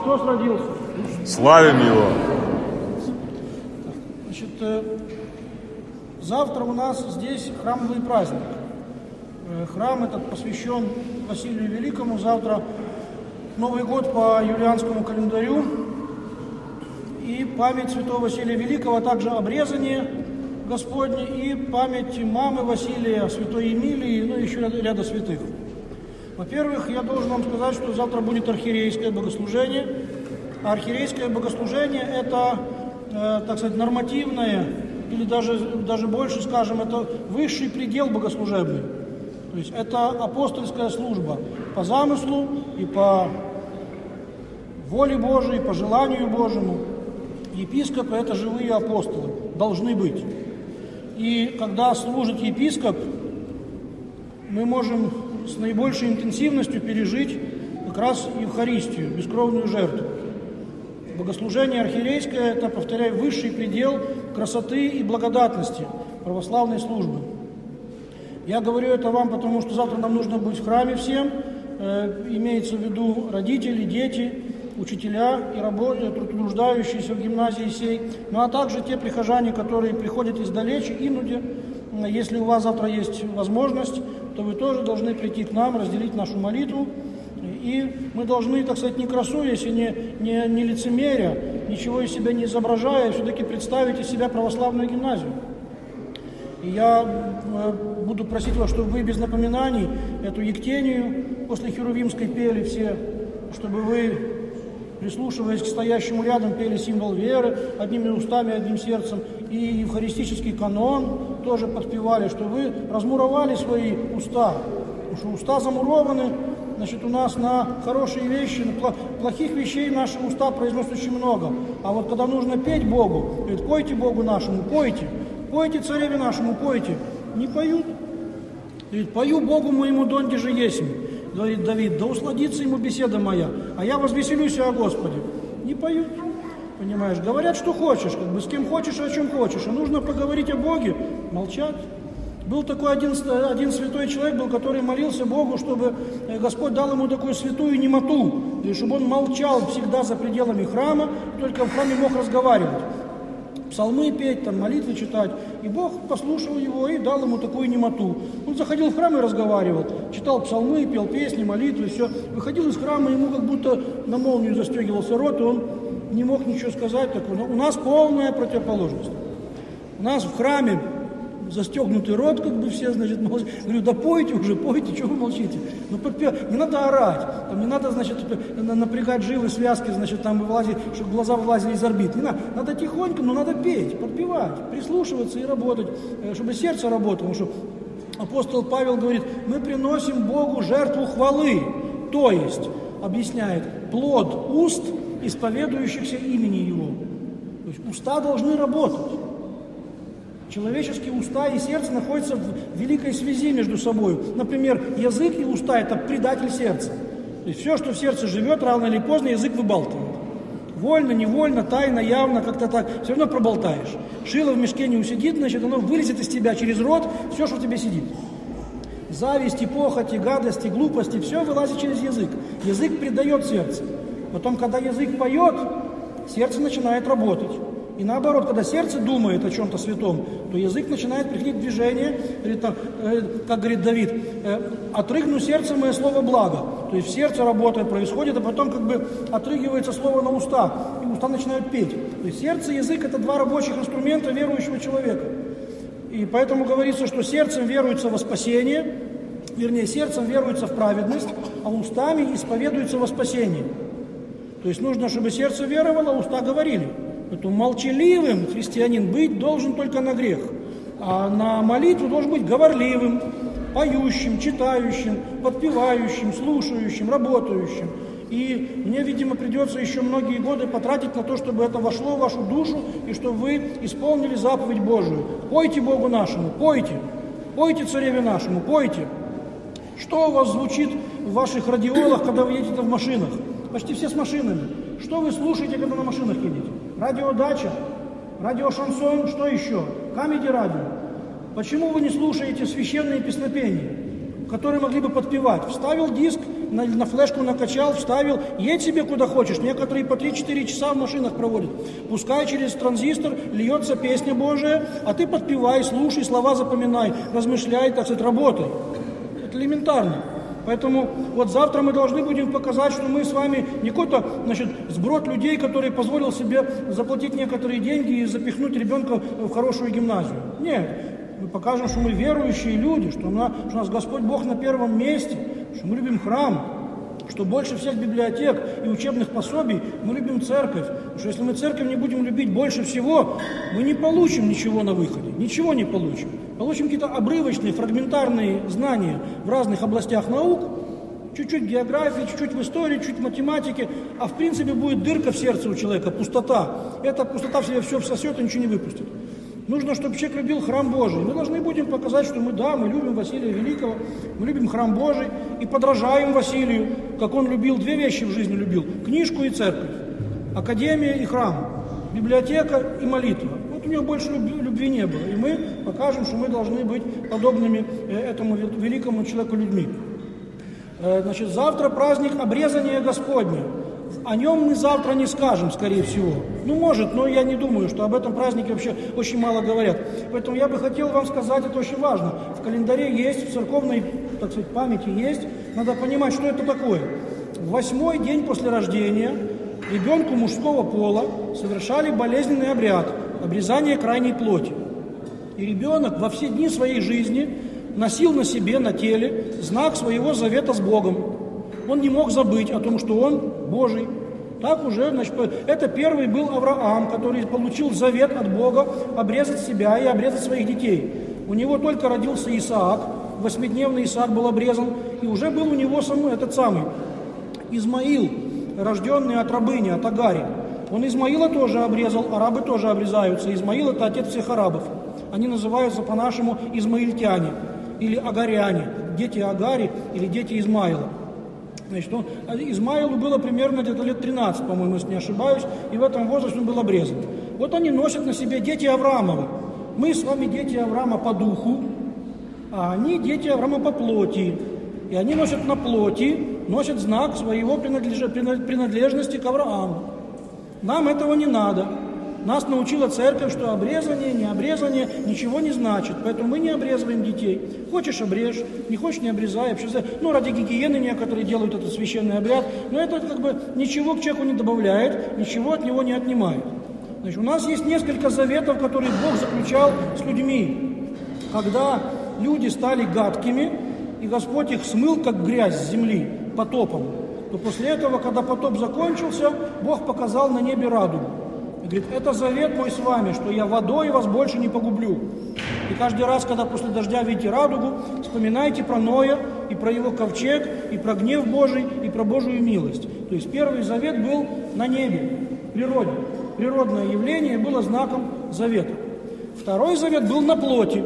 Христос родился. Славим Его. Значит, завтра у нас здесь храмовый праздник. Храм этот посвящен Василию Великому. Завтра Новый год по юлианскому календарю. И память святого Василия Великого, а также обрезание Господне и память мамы Василия, святой Емилии, ну и еще ряда святых. Во-первых, я должен вам сказать, что завтра будет архиерейское богослужение. А архиерейское богослужение – это, так сказать, нормативное, или даже больше, скажем, это высший предел богослужебный. То есть это апостольская служба по замыслу и по воле Божией, по желанию Божьему. Епископы – это живые апостолы, должны быть. И когда служит епископ, мы можем с наибольшей интенсивностью пережить как раз Евхаристию, бескровную жертву. Богослужение архиерейское – это, повторяю, высший предел красоты и благодатности православной службы. Я говорю это вам, потому что завтра нам нужно быть в храме всем, имеется в виду родители, дети, учителя и трудоуждающиеся в гимназии сей, ну а также те прихожане, которые приходят издалече, инуди. Если у вас завтра есть возможность, то вы тоже должны прийти к нам, разделить нашу молитву. И мы должны, так сказать, не красуясь и не лицемеря, ничего из себя не изображая, все-таки представить из себя православную гимназию. И я буду просить вас, чтобы вы без напоминаний эту Ектению после Херувимской пели все, чтобы вы, прислушиваясь к стоящему рядом, пели символ веры одними устами, одним сердцем, и евхаристический канон тоже подпевали, что вы размуровали свои уста, потому что уста замурованы, значит, у нас на хорошие вещи, на плохих вещей наши уста произносят очень много, а вот когда нужно петь Богу, говорит, пойте Богу нашему, пойте цареве нашему, пойте, не поют, говорит, пою Богу моему, донде же есмь. Говорит Давид, да усладится ему беседа моя, а я возвеселюсь о Господе. Не поют, понимаешь, говорят, что хочешь, как бы с кем хочешь, о чем хочешь, а нужно поговорить о Боге, молчать. Был такой один святой человек, который молился Богу, чтобы Господь дал ему такую святую немоту, и чтобы он молчал всегда за пределами храма, только в храме мог разговаривать. Псалмы петь, там, молитвы читать. И Бог послушал его и дал ему такую немоту. Он заходил в храм и разговаривал, читал псалмы, пел песни, молитвы, все. Выходил из храма, ему как будто на молнию застегивался рот, и он не мог ничего сказать. Так, у нас полная противоположность. У нас в храме застегнутый рот, как бы все, значит, молчат. Говорю, да пойте уже, пойте, чего вы молчите? Ну, не надо орать, там, не надо, значит, напрягать жилы, связки, значит, там вылазить, чтобы глаза вылазили из орбит. Не надо, надо тихонько, но надо петь, подпевать, прислушиваться и работать, чтобы сердце работало. Потому что апостол Павел говорит, мы приносим Богу жертву хвалы, то есть, объясняет, плод уст, исповедующихся имени Его. То есть уста должны работать. Человеческие уста и сердце находятся в великой связи между собой. Например, язык и уста – это предатель сердца. То есть все, что в сердце живет, рано или поздно язык выбалтывает. Вольно, невольно, тайно, явно, как-то так, все равно проболтаешь. Шило в мешке не усидит, значит, оно вылезет из тебя через рот, все, что в тебе сидит. Зависть, и похоть, и гадость, и глупость, и все вылазит через язык. Язык предает сердце. Потом, когда язык поет, сердце начинает работать. И наоборот, когда сердце думает о чем-то святом, то язык начинает приходить в движение, как говорит Давид, отрыгну сердце мое слово благо. То есть в сердце работает, происходит, а потом как бы отрыгивается слово на уста, и уста начинают петь. То есть сердце и язык – это два рабочих инструмента верующего человека. И поэтому говорится, что сердцем веруется во спасение, вернее, сердцем веруется в праведность, а устами исповедуется во спасение. То есть нужно, чтобы сердце веровало, а уста говорили. Поэтому молчаливым христианин быть должен только на грех, а на молитву должен быть говорливым, поющим, читающим, подпевающим, слушающим, работающим. И мне, видимо, придется еще многие годы потратить на то, чтобы это вошло в вашу душу, и чтобы вы исполнили заповедь Божию. Пойте Богу нашему, пойте, пойте цареве нашему, пойте. Что у вас звучит в ваших радиолах, когда вы едете в машинах? Почти все с машинами. Что вы слушаете, когда на машинах едете? Радиодача, радиошансон, что еще? Камеди-радио. Почему вы не слушаете священные песнопения, которые могли бы подпевать? Вставил диск, на флешку накачал, вставил, едь себе куда хочешь. Некоторые по 3-4 часа в машинах проводят. Пускай через транзистор льется песня Божия, а ты подпевай, слушай, слова запоминай, размышляй, так сказать, работай. Это элементарно. Поэтому вот завтра мы должны будем показать, что мы с вами не какой-то, сброд людей, который позволил себе заплатить некоторые деньги и запихнуть ребенка в хорошую гимназию. Нет, мы покажем, что мы верующие люди, что у нас Господь Бог на первом месте, что мы любим храм, что больше всех библиотек и учебных пособий мы любим церковь. Потому что если мы церковь не будем любить больше всего, мы не получим ничего на выходе, ничего не получим. Получим какие-то обрывочные, фрагментарные знания в разных областях наук, чуть-чуть географии, чуть-чуть в истории, чуть-чуть в математике, а в принципе будет дырка в сердце у человека, пустота. Эта пустота в себя все всосет и ничего не выпустит. Нужно, чтобы человек любил храм Божий. Мы должны будем показать, что мы любим Василия Великого, мы любим храм Божий и подражаем Василию, как он любил, две вещи в жизни любил: книжку и церковь, академия и храм, библиотека и молитва. Вот у него больше любви не было. И мы покажем, что мы должны быть подобными этому великому человеку людьми. Завтра праздник обрезания Господня. О нем мы завтра не скажем, скорее всего. Может, но я не думаю, что об этом празднике вообще очень мало говорят. Поэтому я бы хотел вам сказать, это очень важно. В календаре есть, в церковной, так сказать, памяти есть. Надо понимать, что это такое. В 8-й день после рождения ребенку мужского пола совершали болезненный обряд – обрезание крайней плоти. И ребенок во все дни своей жизни носил на себе, на теле, знак своего завета с Богом. Он не мог забыть о том, что он Божий. Так уже, это первый был Авраам, который получил завет от Бога обрезать себя и обрезать своих детей. У него только родился Исаак, 8-дневный Исаак был обрезан, и уже был у него этот самый Измаил, рожденный от рабыни, от Агари. Он Измаила тоже обрезал, арабы тоже обрезаются. Измаил – это отец всех арабов. Они называются по-нашему измаильтяне или агаряне, дети Агари или дети Измаила. Измаилу было примерно где-то лет 13, по-моему, если не ошибаюсь, и в этом возрасте он был обрезан. Вот они носят на себе дети Авраамовы. Мы с вами дети Авраама по духу, а они дети Авраама по плоти. И они носят на плоти, носят знак своего принадлежности к Аврааму. Нам этого не надо. Нас научила церковь, что обрезание, не обрезание ничего не значит. Поэтому мы не обрезываем детей. Хочешь — обрежь, не хочешь — не обрезай. Ради гигиены некоторые делают этот священный обряд. Но это ничего к человеку не добавляет, ничего от него не отнимает. У нас есть несколько заветов, которые Бог заключал с людьми. Когда люди стали гадкими, и Господь их смыл, как грязь с земли, потопом, то после этого, когда потоп закончился, Бог показал на небе радугу. И говорит: это завет мой с вами, что я водой вас больше не погублю. И каждый раз, когда после дождя видите радугу, вспоминайте про Ноя, и про его ковчег, и про гнев Божий, и про Божию милость. То есть первый завет был на небе, в природе. Природное явление было знаком завета. Второй завет был на плоти.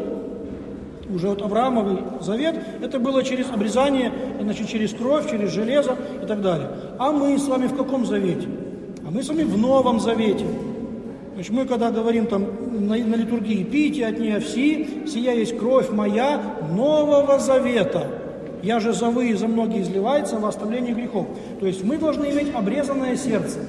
Уже Авраамовый завет, это было через обрезание, через кровь, через железо и так далее. А мы с вами в каком завете? А мы с вами в Новом Завете. Мы когда говорим на литургии: «Пейте от нее все, сия есть кровь моя Нового Завета. Я же за вы и за многие изливается во оставление грехов». То есть мы должны иметь обрезанное сердце.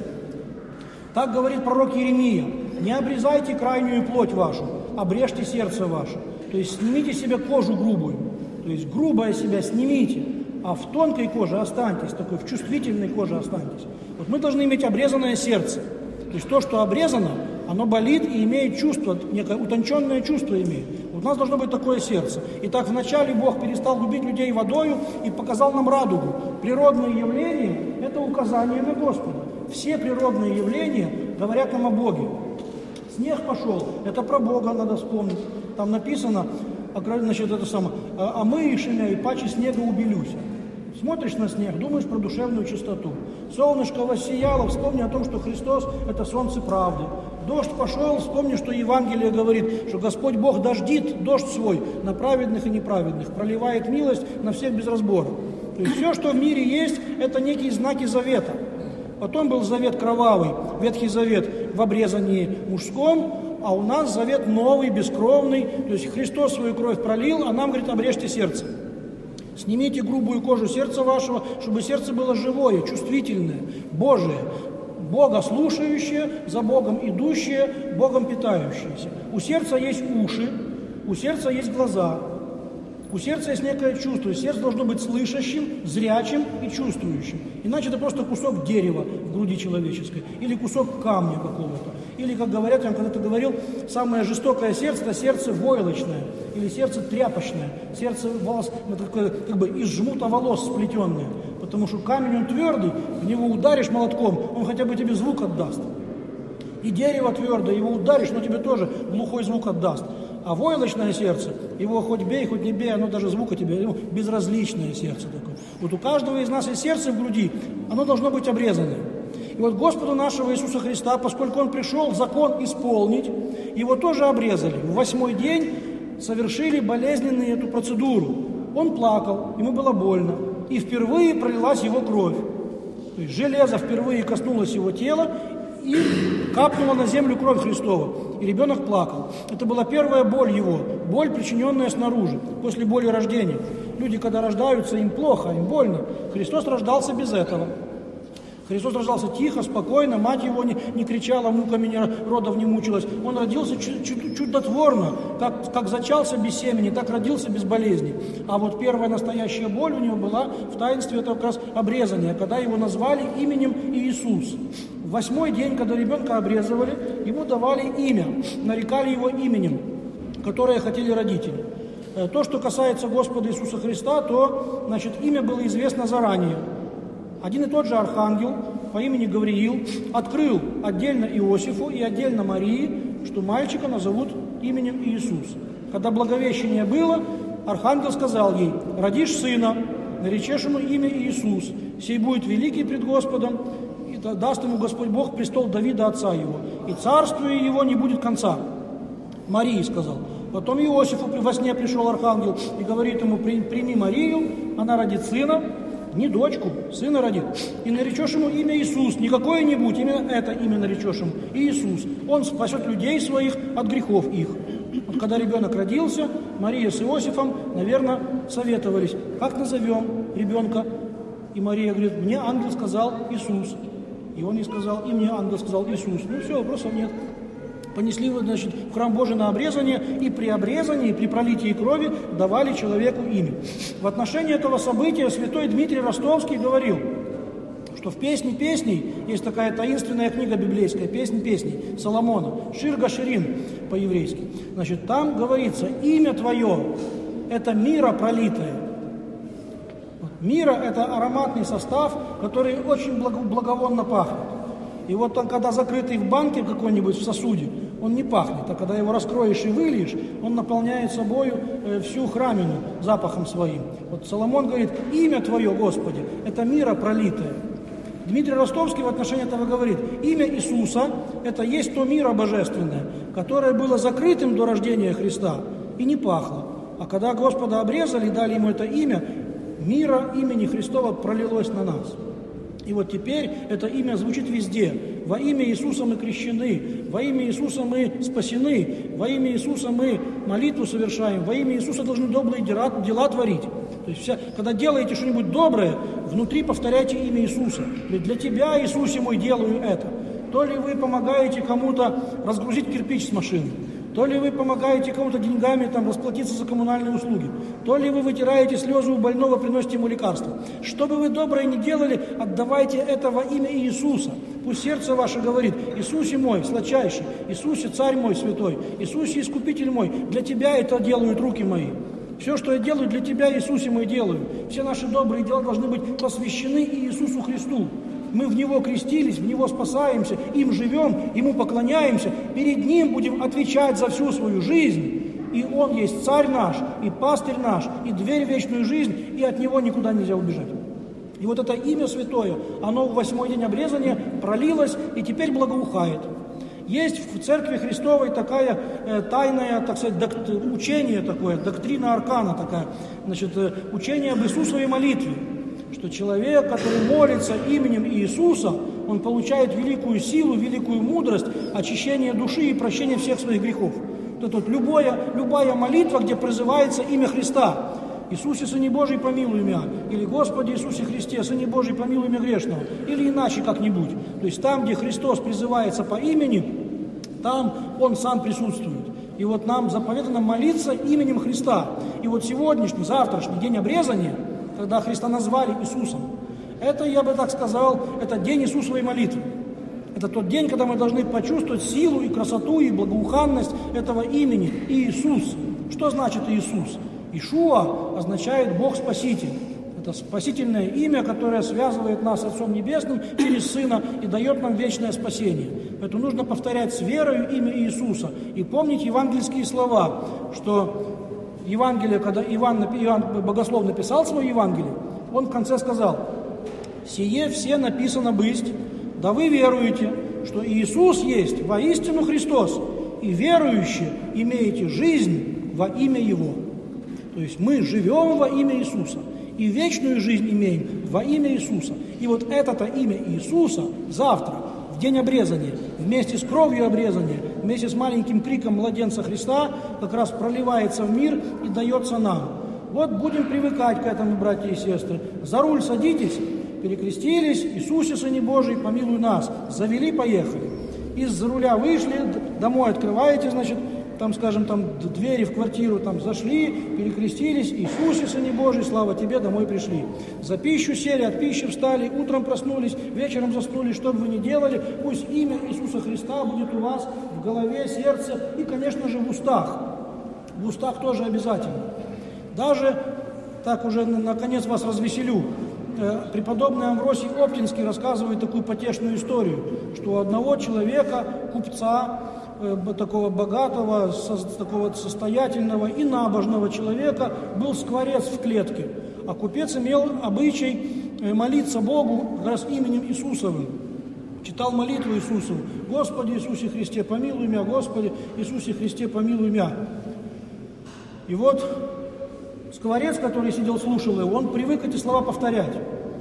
Так говорит пророк Иеремия: «Не обрезайте крайнюю плоть вашу, обрежьте сердце ваше». То есть снимите себе кожу грубую, то есть грубое себя снимите, а в тонкой коже останьтесь, такой в чувствительной коже останьтесь. Вот мы должны иметь обрезанное сердце. То есть то, что обрезано, оно болит и имеет чувство, некое утонченное чувство имеет. Вот у нас должно быть такое сердце. Итак, вначале Бог перестал любить людей водою и показал нам радугу. Природные явления – это указание на Господа. Все природные явления говорят нам о Боге. Снег пошел, это про Бога надо вспомнить. Там написано, «А мы, Ишемя, и паче снега убелюся». Смотришь на снег, думаешь про душевную чистоту. Солнышко воссияло, вспомни о том, что Христос – это солнце правды. Дождь пошел, вспомни, что Евангелие говорит, что Господь Бог дождит дождь свой на праведных и неправедных, проливает милость на всех без разбора. То есть все, что в мире есть, это некие знаки завета. Потом был завет кровавый, Ветхий Завет в обрезании мужском, а у нас завет новый, бескровный. То есть Христос свою кровь пролил, а нам говорит: обрежьте сердце. Снимите грубую кожу сердца вашего, чтобы сердце было живое, чувствительное, Божие, Бога слушающее, за Богом идущее, Богом питающееся. У сердца есть уши, у сердца есть глаза, у сердца есть некое чувство. Сердце должно быть слышащим, зрячим и чувствующим. Иначе это просто кусок дерева в груди человеческой, или кусок камня какого-то. Или, как говорят, я вам когда-то говорил, самое жестокое сердце – это сердце войлочное, или сердце тряпочное, сердце волос, как бы из жмута волос сплетенное. Потому что камень, он твердый, в него ударишь молотком, он хотя бы тебе звук отдаст. И дерево твердое, его ударишь, но тебе тоже глухой звук отдаст. А войлочное сердце, его хоть бей, хоть не бей, оно даже звука тебе, безразличное сердце такое. Вот у каждого из нас есть сердце в груди, оно должно быть обрезанное. И вот Господу нашего Иисуса Христа, поскольку Он пришел закон исполнить, его тоже обрезали. В 8-й день совершили болезненную эту процедуру. Он плакал, ему было больно, и впервые пролилась его кровь. То есть железо впервые коснулось его тела, и капнула на землю кровь Христова, и ребенок плакал. Это была первая боль его, боль, причиненная снаружи, после боли рождения. Люди, когда рождаются, им плохо, им больно. Христос рождался без этого. Христос рождался тихо, спокойно, мать его не кричала, муками родов не мучилась. Он родился чудотворно, как зачался без семени, так родился без болезней. А вот первая настоящая боль у него была в таинстве, это как раз обрезание, когда его назвали именем Иисус. В 8-й день, когда ребенка обрезывали, ему давали имя, нарекали его именем, которое хотели родители. То, что касается Господа Иисуса Христа, то, значит, имя было известно заранее. Один и тот же архангел по имени Гавриил открыл отдельно Иосифу и отдельно Марии, что мальчика назовут именем Иисус. Когда благовещение было, архангел сказал ей: «Родишь сына, наречешь ему имя Иисус, сей будет великий пред Господом, и даст ему Господь Бог престол Давида отца его, и царствию его не будет конца». Марии сказал. Потом Иосифу во сне пришел архангел и говорит ему: «Прими Марию, она родит сына». Не дочку, сына родит. И наречешь ему имя Иисус, не какое-нибудь, именно это имя наречешь ему, Иисус. Он спасет людей своих от грехов их. Вот когда ребенок родился, Мария с Иосифом, наверное, советовались, как назовем ребенка. И Мария говорит: мне ангел сказал Иисус. И он ей сказал, и мне ангел сказал Иисус. Ну все, вопросов нет. Понесли, значит, в храм Божий на обрезание, и при обрезании, при пролитии крови давали человеку имя. В отношении этого события святой Дмитрий Ростовский говорил, что в «Песне песней» есть такая таинственная книга библейская, «Песнь песней» Соломона, Шир Гаширин по-еврейски. Значит, там говорится: имя твое – это мира пролитое. Мира – это ароматный состав, который очень благовонно пахнет. И вот он, когда закрытый в банке какой-нибудь, в сосуде, он не пахнет. А когда его раскроешь и выльешь, он наполняет собою всю храмину запахом своим. Вот Соломон говорит: имя твое, Господи, это мира пролитое. Дмитрий Ростовский в отношении этого говорит: имя Иисуса – это есть то мира божественное, которое было закрытым до рождения Христа и не пахло. А когда Господа обрезали и дали ему это имя, мира имени Христова пролилось на нас. И вот теперь это имя звучит везде. Во имя Иисуса мы крещены, во имя Иисуса мы спасены, во имя Иисуса мы молитву совершаем, во имя Иисуса должны добрые дела творить. То есть когда делаете что-нибудь доброе, внутри повторяйте имя Иисуса. Ведь для Тебя, Иисусе мой, делаю это. То ли вы помогаете кому-то разгрузить кирпич с машины, то ли вы помогаете кому-то деньгами расплатиться за коммунальные услуги, то ли вы вытираете слезы у больного, приносите ему лекарства. Что бы вы доброе ни делали, отдавайте это во имя Иисуса. Пусть сердце ваше говорит: Иисусе мой, сладчайший, Иисусе, царь мой святой, Иисусе, искупитель мой, для Тебя это делают руки мои. Все, что я делаю для Тебя, Иисусе мой, делаю. Все наши добрые дела должны быть посвящены Иисусу Христу. Мы в Него крестились, в Него спасаемся, им живем, Ему поклоняемся, перед Ним будем отвечать за всю свою жизнь. И Он есть царь наш, и пастырь наш, и дверь в вечную жизнь, и от Него никуда нельзя убежать. И вот это имя святое, оно в 8-й день обрезания пролилось и теперь благоухает. Есть в Церкви Христовой такая тайная, так сказать, учение такое, доктрина аркана такая, значит, учение об Иисусовой молитве. Что человек, который молится именем Иисуса, он получает великую силу, великую мудрость, очищение души и прощение всех своих грехов. Вот любая молитва, где призывается имя Христа, Иисусе, Сыне Божий, помилуй меня, или Господи Иисусе Христе, Сыне Божий, помилуй меня грешного, или иначе как-нибудь. То есть там, где Христос призывается по имени, там Он сам присутствует. И вот нам заповедано молиться именем Христа. И вот сегодняшний, завтрашний день обрезания, когда Христа назвали Иисусом, это, я бы так сказал, это день Иисусовой молитвы. Это тот день, когда мы должны почувствовать силу и красоту и благоуханность этого имени Иисус. Что значит Иисус? Ишуа означает Бог-Спаситель. Это спасительное имя, которое связывает нас с Отцом Небесным через Сына и дает нам вечное спасение. Поэтому нужно повторять с верою имя Иисуса и помнить евангельские слова, что Евангелие, когда Иоанн Богослов написал свое Евангелие, он в конце сказал: «Сие все написано бысть, да вы веруете, что Иисус есть воистину Христос, и верующие имеете жизнь во имя Его». То есть мы живем во имя Иисуса и вечную жизнь имеем во имя Иисуса. И вот это-то имя Иисуса завтра, в день обрезания, вместе с кровью обрезания, вместе с маленьким криком младенца Христа, как раз проливается в мир и дается нам. Вот будем привыкать к этому, братья и сестры. За руль садитесь, перекрестились, Иисусе, Сыне Божий, помилуй нас. Завели, поехали. Из-за руля вышли, домой открываете, значит, там, скажем, там двери в квартиру, там зашли, перекрестились, Иисусе, Сыне Божий, слава Тебе, домой пришли. За пищу сели, от пищи встали, утром проснулись, вечером заснули, что бы вы ни делали, пусть имя Иисуса Христа будет у вас в голове, сердце и, конечно же, в устах. В устах тоже обязательно. Даже, так уже наконец вас развеселю, преподобный Амвросий Оптинский рассказывает такую потешную историю, что у одного человека, купца, такого богатого, такого состоятельного и набожного человека был скворец в клетке, а купец имел обычай молиться Богу как раз именем Иисусовым. Читал молитву Иисусову: «Господи Иисусе Христе, помилуй меня, Господи Иисусе Христе, помилуй меня». И вот скворец, который сидел, слушал его, он привык эти слова повторять.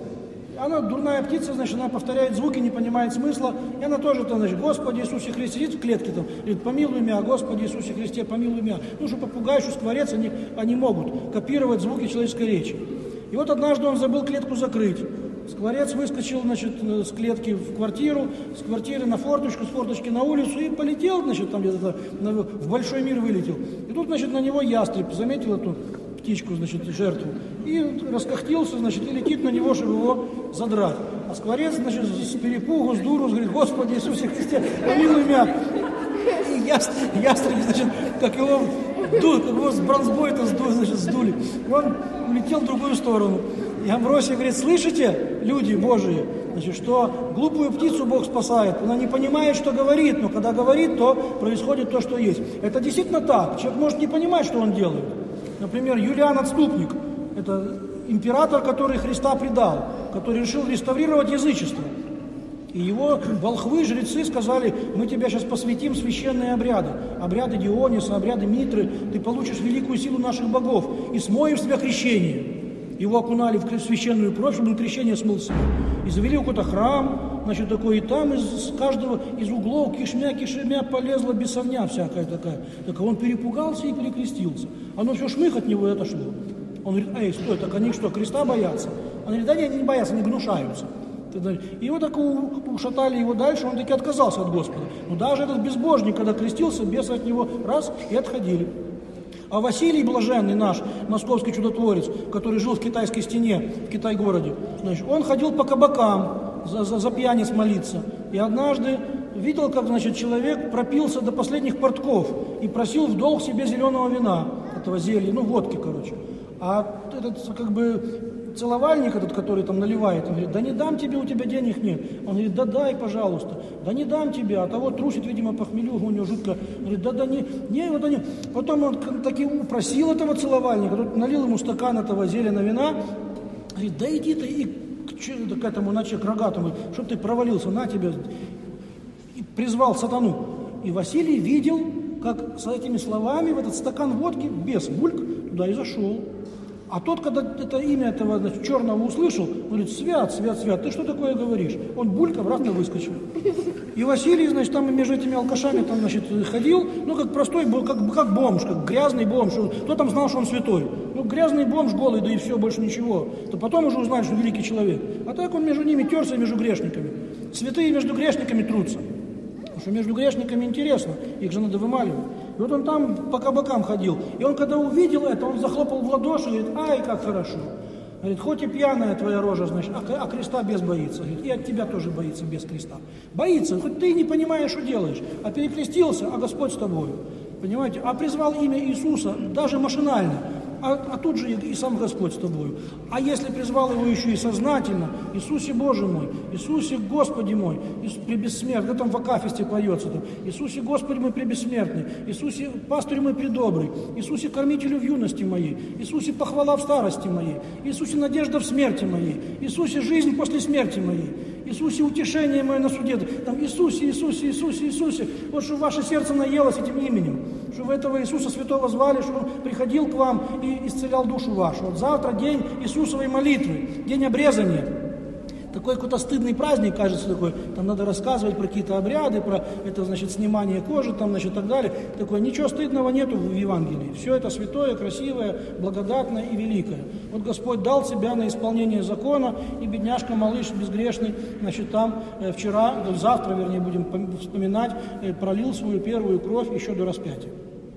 Она дурная птица, значит, она повторяет звуки, не понимает смысла, и она тоже, значит, «Господи Иисусе Христе», сидит в клетке там, говорит: «Помилуй меня, Господи Иисусе Христе, помилуй меня». Ну, что попугай, что скворец, они могут копировать звуки человеческой речи. И вот однажды он забыл клетку закрыть. Скворец выскочил, значит, с клетки в квартиру, с квартиры на форточку, с форточки на улицу и полетел, значит, там где-то в большой мир вылетел. И тут, значит, на него ястреб заметил эту птичку, значит, жертву, и раскохтился, значит, и летит на него, чтобы его задрать. А скворец, значит, с перепугу, с дуру, говорит: «Господи Иисусе Христе, помилуй меня». И ястреб, значит, как его с бронзбоя-то сдули. И он улетел в другую сторону. И Амвросий говорит: «Слышите, люди Божии, значит, что глупую птицу Бог спасает. Она не понимает, что говорит, но когда говорит, то происходит то, что есть». Это действительно так. Человек может не понимать, что он делает. Например, Юлиан Отступник, это император, который Христа предал, который решил реставрировать язычество. И его волхвы, жрецы сказали: «Мы тебя сейчас посвятим в священные обряды. Обряды Диониса, обряды Митры, ты получишь великую силу наших богов и смоем с тебя крещение». Его окунали в священную кровь, чтобы он крещение смыл с себя. И завели какой-то храм, значит, такой, и там из каждого, из углов кишмя полезла бесовня всякая такая. Так он перепугался и перекрестился. Оно все шмых от него и отошло. Он говорит: «Эй, стой, так они что, креста боятся?» Он говорит: «Да нет, они не боятся, они гнушаются». И его так ушатали его дальше, он таки отказался от Господа. Но даже этот безбожник, когда крестился, бесы от него раз и отходили. А Василий Блаженный, наш московский чудотворец, который жил в китайской стене, в Китай-городе, значит, он ходил по кабакам за пьяниц молиться. И однажды видел, как, значит, человек пропился до последних портков и просил в долг себе зеленого вина, этого зелья, ну, водки, короче. А этот, как бы, целовальник этот, который там наливает, он говорит: «Да не дам тебе, у тебя денег нет». Он говорит: «Да дай, пожалуйста». «Да не дам тебе», а того трусит, видимо, по хмелю, у него жутко. Он говорит: «Да не». Потом он таки упросил этого целовальника, тот налил ему стакан этого зелена вина, говорит: «Да иди ты и к этому, к рогатому, чтобы ты провалился, на тебе». И призвал сатану. И Василий видел, как с этими словами в этот стакан водки бес бульк туда и зашел. А тот, когда это имя этого, значит, черного услышал, он говорит: «Свят, свят, свят, ты что такое говоришь?» Он бульком раз выскочил. И Василий, значит, там между этими алкашами там, значит, ходил, ну, как простой, как бомж, как грязный бомж. Кто там знал, что он святой? Ну, грязный бомж голый, да и все, больше ничего. То потом уже узнали, что великий человек. А так он между ними терся, между грешниками. Святые между грешниками трутся. Потому что между грешниками интересно, их же надо вымаливать. И вот он там по кабакам ходил. И он, когда увидел это, он захлопал в ладоши и говорит: ай, как хорошо. Говорит: хоть и пьяная твоя рожа, значит, а креста без боится. Говорит: и от тебя тоже боится без креста. Боится, хоть ты не понимаешь, что делаешь. А перекрестился, а Господь с тобой. Понимаете? А призвал имя Иисуса даже машинально. А тут же и сам Господь с тобою. А если призвал его еще и сознательно: Иисусе Боже мой, Иисусе Господи мой, пребессмертный, там в Акафисте поется, там, Иисусе Господи мой пребессмертный, Иисусе пастырь мой предобрый, Иисусе кормителю в юности моей, Иисусе похвала в старости моей, Иисусе надежда в смерти моей, Иисусе жизнь после смерти моей, Иисусе утешение мое на суде, там Иисусе, Иисусе, Иисусе, Иисусе, вот чтобы ваше сердце наелось этим именем, чтобы вы этого Иисуса Святого звали, чтобы Он приходил к вам и исцелял душу вашу. Вот завтра день Иисусовой молитвы, день обрезания. Такой какой-то стыдный праздник, кажется, такой, там надо рассказывать про какие-то обряды, про это, значит, снимание кожи, там, значит, так далее. Такое, ничего стыдного нету в Евангелии. Все это святое, красивое, благодатное и великое. Вот Господь дал себя на исполнение закона, и бедняжка, малыш безгрешный, значит, там завтра, вернее, будем вспоминать, пролил свою первую кровь еще до распятия.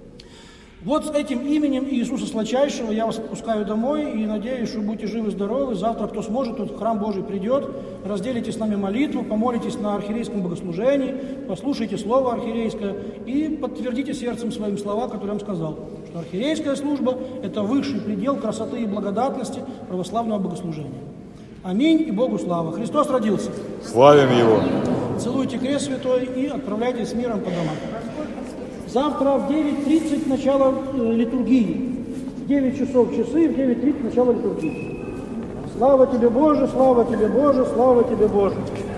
Вот с этим именем Иисуса Сладчайшего я вас отпускаю домой и надеюсь, что будете живы-здоровы. Завтра, кто сможет, тот в храм Божий придет, разделите с нами молитву, помолитесь на архиерейском богослужении, послушайте слово архиерейское и подтвердите сердцем своим слова, которые я вам сказал, что архиерейская служба – это высший предел красоты и благодатности православного богослужения. Аминь и Богу слава. Христос родился. Славим Его. Целуйте крест святой и отправляйтесь с миром по домам. Завтра в 9:30 начало литургии. В 9 часов часы, в 9:30 начало литургии. Слава тебе, Боже, слава тебе, Боже, слава тебе, Боже.